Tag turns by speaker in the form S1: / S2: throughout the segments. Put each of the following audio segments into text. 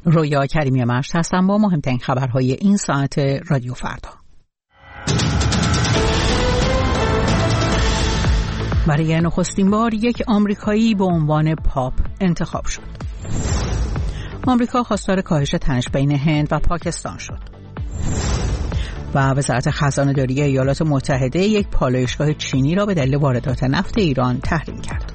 S1: رویا کریمی مشت هستم با مهمترین خبرهای این ساعت رادیو فردا. برای نخستین بار یک آمریکایی به عنوان پاپ انتخاب شد. آمریکا خواستار کاهش تنش بین هند و پاکستان شد. و وزارت خزانه‌داری ایالات متحده یک پالایشگاه چینی را به دلیل واردات نفت ایران تحریم کرد.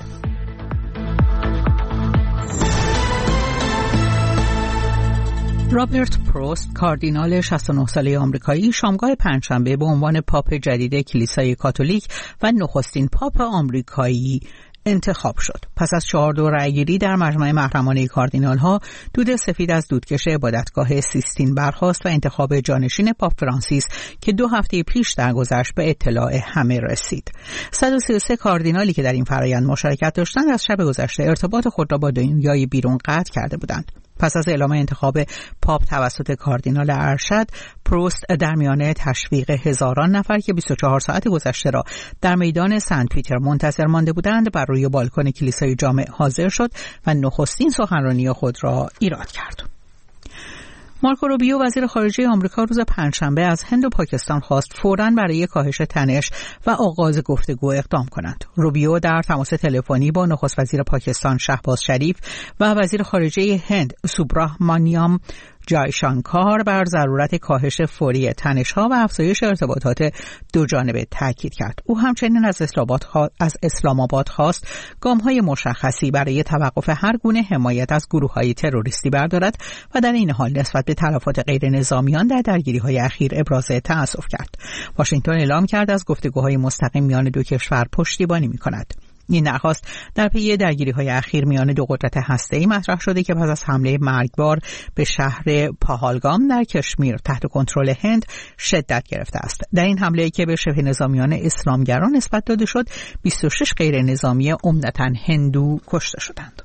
S1: رابرت پروست، کاردینال 69 ساله آمریکایی، شامگاه پنجشنبه به عنوان پاپ جدید کلیسای کاتولیک و نخستین پاپ آمریکایی انتخاب شد. پس از 4 دور رأیگیری در مجمع محرمانه کاردینال‌ها، دود سفید از دودکش عبادتگاه سیستین برخاست و انتخاب جانشین پاپ فرانسیس که 2 هفته پیش درگذشت به اطلاع همه رسید. 133 کاردینالی که در این فرآیند مشارکت داشتند از شب گذشته ارتباط خود را با دنیای بیرون قطع کرده بودند. پس از اعلام انتخاب پاپ توسط کاردینال ارشد، پروست در میانه تشویق هزاران نفر که 24 ساعت گذشته را در میدان سنت پیتر منتظر مانده بودند بر روی بالکن کلیسای جامع حاضر شد و نخستین سخنرانی خود را ایراد کرد. مارکو روبیو، وزیر خارجه آمریکا، روز پنجشنبه از هند و پاکستان خواست فوراً برای کاهش تنش و آغاز گفتگو اقدام کنند. روبیو در تماس تلفنی با نخست وزیر پاکستان شهباز شریف و وزیر خارجه هند سوبراهمانیام جایشانکار بر ضرورت کاهش فوری تنش‌ها و افزایش ارتباطات دو جانبه تاکید کرد. او همچنین از اسلام آباد خواست گام‌های مشخصی برای توقف هر گونه حمایت از گروه‌های تروریستی بردارد و در این حال نسبت به تلفات غیر نظامیان در درگیری‌های اخیر ابراز تأسف کرد. واشنگتن اعلام کرد از گفتگوهای مستقیم میان دو کشور پشتیبانی می‌کند. این درخواست در پی درگیری‌های اخیر میان دو قدرت هسته‌ای مطرح شده که پس از حمله مرگبار به شهر پاهالگام در کشمیر تحت کنترل هند شدت گرفته است. در این حمله که به شبه نظامیان اسلامگرا نسبت داده شد، 26 غیر نظامی عمدتاً هندو کشته شدند.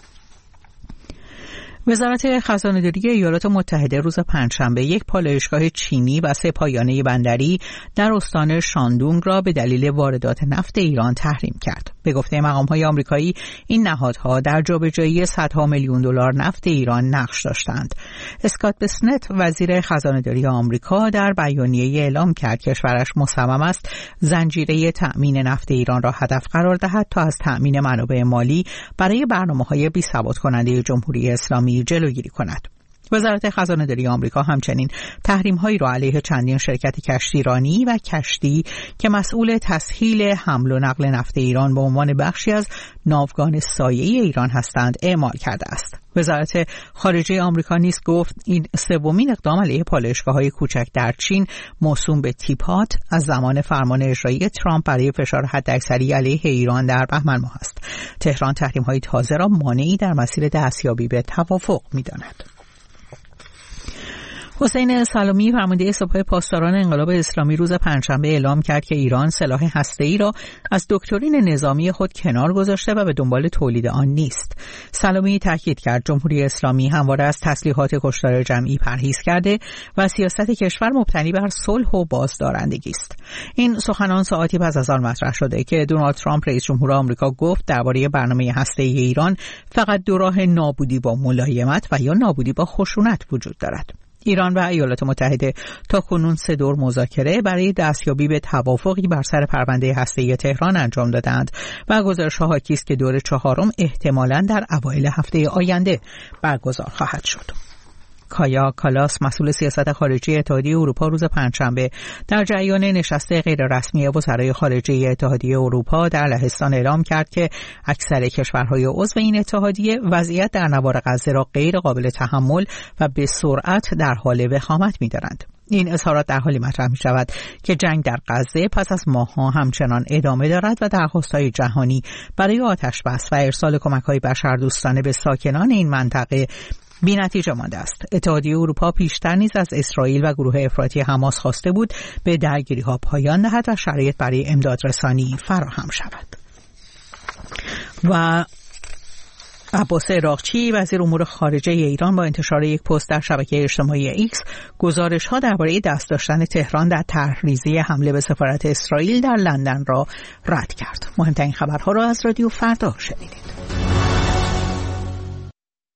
S1: وزارت خزانه‌داری ایالات متحده روز پنجشنبه یک پالایشگاه چینی و 3 پایانه بندری در استان شاندونگ را به دلیل واردات نفت ایران تحریم کرد. به گفته مقام‌های آمریکایی، این نهادها در جابجایی صدها میلیون دلار نفت ایران نقش داشتند. اسکات بسنت، وزیر خزانه‌داری آمریکا، در بیانیه اعلام کرد کشورش مصمم است زنجیره تأمین نفت ایران را هدف قرار دهد تا از تأمین منابع مالی برای برنامه‌های بی‌ثبات‌کننده جمهوری اسلامی جلوگیری کند. وزارت خزانه‌داری آمریکا همچنین تحریم‌هایی را علیه چندین شرکت کشتیرانی و کشتی که مسئول تسهیل حمل و نقل نفت ایران به عنوان بخشی از ناوگان سایه‌ای ایران هستند اعمال کرده است. وزارت خارجه آمریکا نیز گفت این 3مین اقدام علیه پالایشگاه‌های کوچک در چین موسوم به تیپات از زمان فرمان اجرایی ترامپ برای فشار حداکثری علیه ایران در بهمن ماه است. تهران تحریم‌های تازه را مانعی در مسیر دستیابی به توافق می‌داند. حسین سلامی، فرمانده سپاه پاسداران انقلاب اسلامی، روز پنجشنبه اعلام کرد که ایران سلاح هسته‌ای را از دکترین نظامی خود کنار گذاشته و به دنبال تولید آن نیست. سلامی تاکید کرد جمهوری اسلامی همواره از تسلیحات کشتار جمعی پرهیز کرده و سیاست کشور مبتنی بر صلح و بازدارندگی است. این سخنان ساعتی پس از آن مطرح شده که دونالد ترامپ رئیس جمهور آمریکا گفت درباره برنامه هسته‌ای ایران فقط 2 راه نابودی با ملایمت و یا نابودی با خشونت وجود دارد. ایران و ایالات متحده تا کنون 3 دور مذاکره برای دستیابی به توافقی بر سر پرونده هسته‌ای تهران انجام دادند و گزارش‌ها حاکی است که دور 4 احتمالاً در اوایل هفته آینده برگزار خواهد شد. کایا کالاس، مسئول سیاست خارجی اتحادیه اروپا، روز پنجشنبه در جریان نشست غیررسمی وزرای خارجه اتحادیه اروپا در لهستان اعلام کرد که اکثر کشورهای عضو این اتحادیه وضعیت در نوار غزه را غیر قابل تحمل و به سرعت در حال وخامت می‌دارند. این اظهارات در حالی مطرح می شود که جنگ در غزه پس از ماه‌ها همچنان ادامه دارد و درخواست‌های جهانی برای آتش‌بس و ارسال کمک‌های بشردوستانه به ساکنان این منطقه بی‌نتیجه مانده است. اتحادیه اروپا پیشتر نیز از اسرائیل و گروه افراطی حماس خواسته بود به درگیری‌ها پایان دهد و شرایط برای امدادرسانی فراهم شود. و عباس عراقچی، وزیر امور خارجه ایران، با انتشار یک پست در شبکه اجتماعی ایکس گزارش‌ها درباره دست داشتن تهران در طرح‌ریزی حمله به سفارت اسرائیل در لندن را رد کرد. مهمترین خبرها را از رادیو فردا شنیدید.